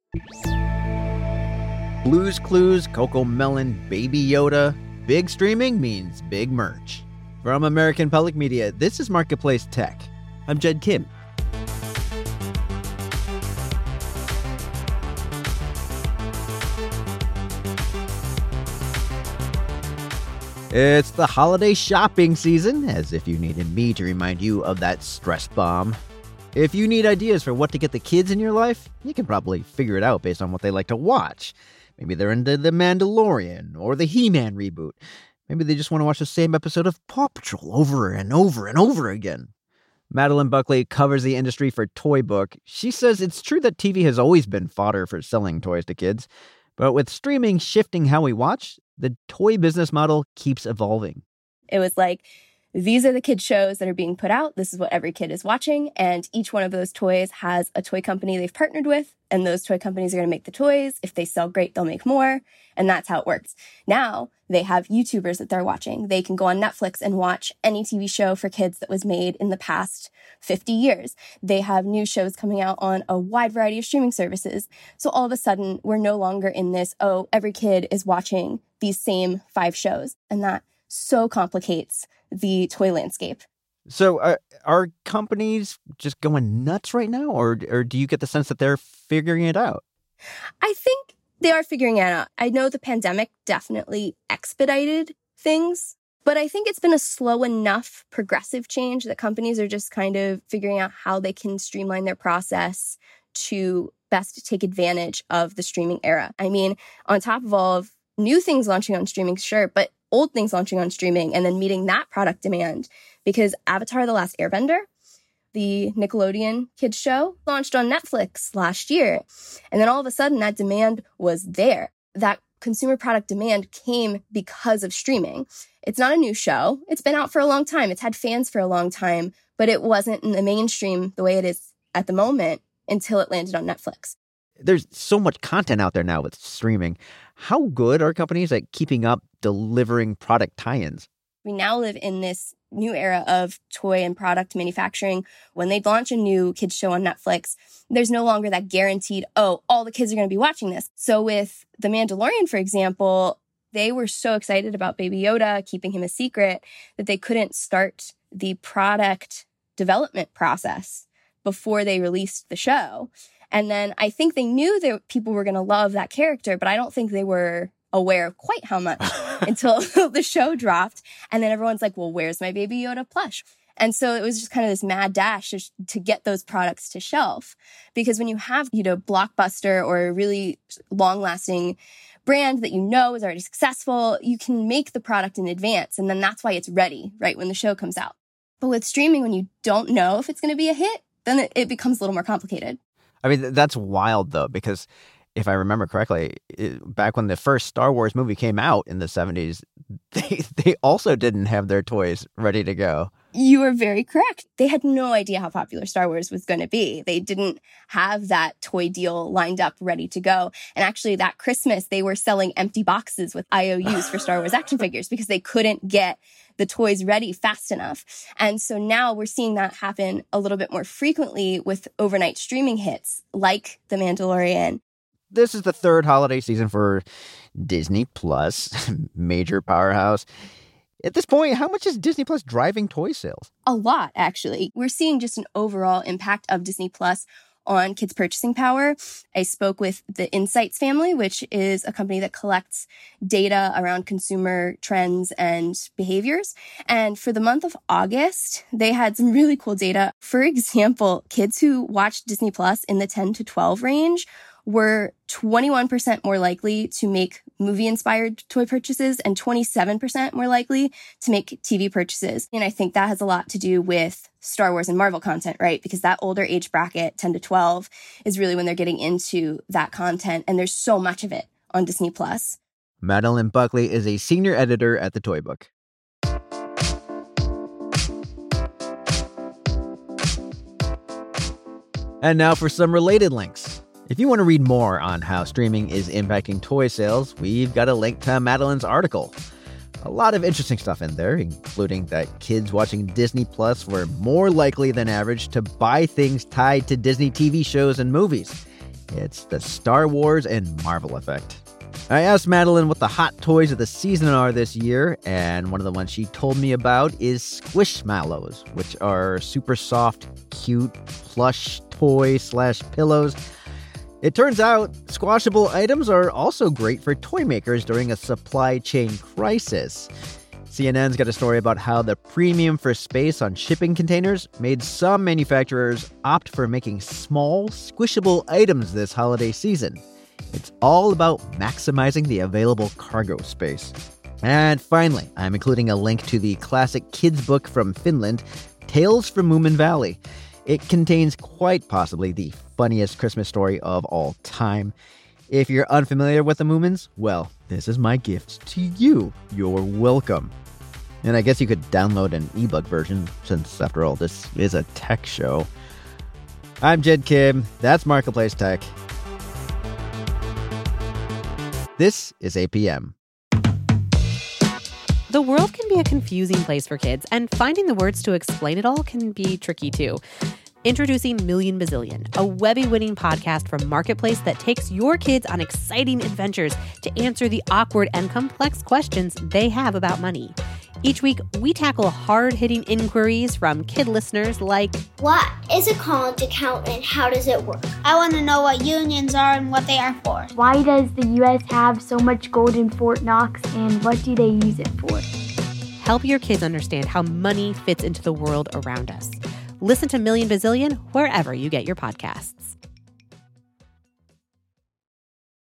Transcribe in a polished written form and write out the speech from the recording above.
Blue's Clues, Coco Melon, Baby Yoda. Big streaming means big merch. From American Public Media, this is Marketplace Tech. I'm Jed Kim. It's the holiday shopping season, as if you needed me to remind you of that stress bomb. If you need ideas for what to get the kids in your life, you can probably figure it out based on what they like to watch. Maybe they're into The Mandalorian or the He-Man reboot. Maybe they just want to watch the same episode of Paw Patrol over and over and over again. Madeline Buckley covers the industry for Toy Book. She says it's true that TV has always been fodder for selling toys to kids, but with streaming shifting how we watch, the toy business model keeps evolving. It was like, these are the kid shows that are being put out. This is what every kid is watching. And each one of those toys has a toy company they've partnered with. And those toy companies are going to make the toys. If they sell great, they'll make more. And that's how it works. Now they have YouTubers that they're watching. They can go on Netflix and watch any TV show for kids that was made in the past 50 years. They have new shows coming out on a wide variety of streaming services. So all of a sudden, we're no longer in this, every kid is watching these same 5 shows. And that so complicates the toy landscape. So are companies just going nuts right now, or do you get the sense that they're figuring it out? I think they are figuring it out. I know the pandemic definitely expedited things, but I think it's been a slow enough progressive change that companies are just kind of figuring out how they can streamline their process to best take advantage of the streaming era. I mean, on top of all of new things launching on streaming, sure, but old things launching on streaming and then meeting that product demand, because Avatar: The Last Airbender, the Nickelodeon kids show, launched on Netflix last year. And then all of a sudden that demand was there. That consumer product demand came because of streaming. It's not a new show. It's been out for a long time. It's had fans for a long time, but it wasn't in the mainstream the way it is at the moment until it landed on Netflix. There's so much content out there now with streaming. How good are companies at keeping up delivering product tie-ins? We now live in this new era of toy and product manufacturing. When they launch a new kids show on Netflix, there's no longer that guaranteed, all the kids are going to be watching this. So with The Mandalorian, for example, they were so excited about Baby Yoda, keeping him a secret, that they couldn't start the product development process before they released the show. And then I think they knew that people were going to love that character, but I don't think they were aware of quite how much until the show dropped. And then everyone's like, well, where's my Baby Yoda plush? And so it was just kind of this mad dash to get those products to shelf. Because when you have, Blockbuster or a really long-lasting brand that is already successful, you can make the product in advance. And then that's why it's ready, right, when the show comes out. But with streaming, when you don't know if it's going to be a hit, then it becomes a little more complicated. I mean, that's wild, though, because if I remember correctly, back when the first Star Wars movie came out in the 70s, they also didn't have their toys ready to go. You are very correct. They had no idea how popular Star Wars was going to be. They didn't have that toy deal lined up ready to go. And actually, that Christmas, they were selling empty boxes with IOUs for Star Wars action figures because they couldn't get the toys ready fast enough. And so now we're seeing that happen a little bit more frequently with overnight streaming hits like The Mandalorian. This is the third holiday season for Disney Plus, major powerhouse. At this point, how much is Disney Plus driving toy sales? A lot, actually. We're seeing just an overall impact of Disney Plus on kids' purchasing power. I spoke with the Insights family, which is a company that collects data around consumer trends and behaviors. And for the month of August, they had some really cool data. For example, kids who watched Disney Plus in the 10 to 12 range were 21% more likely to make movie-inspired toy purchases and 27% more likely to make TV purchases. And I think that has a lot to do with Star Wars and Marvel content, right? Because that older age bracket, 10 to 12, is really when they're getting into that content. And there's so much of it on Disney+. Madeline Buckley is a senior editor at The Toy Book. And now for some related links. If you want to read more on how streaming is impacting toy sales, we've got a link to Madeline's article. A lot of interesting stuff in there, including that kids watching Disney Plus were more likely than average to buy things tied to Disney TV shows and movies. It's the Star Wars and Marvel effect. I asked Madeline what the hot toys of the season are this year, and one of the ones she told me about is Squishmallows, which are super soft, cute, plush toy/pillows. It turns out squashable items are also great for toy makers during a supply chain crisis. CNN's got a story about how the premium for space on shipping containers made some manufacturers opt for making small, squishable items this holiday season. It's all about maximizing the available cargo space. And finally, I'm including a link to the classic kids book from Finland, Tales from Moomin Valley. It contains quite possibly the funniest Christmas story of all time. If you're unfamiliar with the Moomins, well, this is my gift to you. You're welcome. And I guess you could download an ebook version, since after all, this is a tech show. I'm Jed Kim. That's Marketplace Tech. This is APM. The world can be a confusing place for kids, and finding the words to explain it all can be tricky too. Introducing Million Bazillion, a Webby-winning podcast from Marketplace that takes your kids on exciting adventures to answer the awkward and complex questions they have about money. Each week, we tackle hard-hitting inquiries from kid listeners like, what is a college account and how does it work? I want to know what unions are and what they are for. Why does the U.S. have so much gold in Fort Knox and what do they use it for? Help your kids understand how money fits into the world around us. Listen to Million Bazillion wherever you get your podcasts.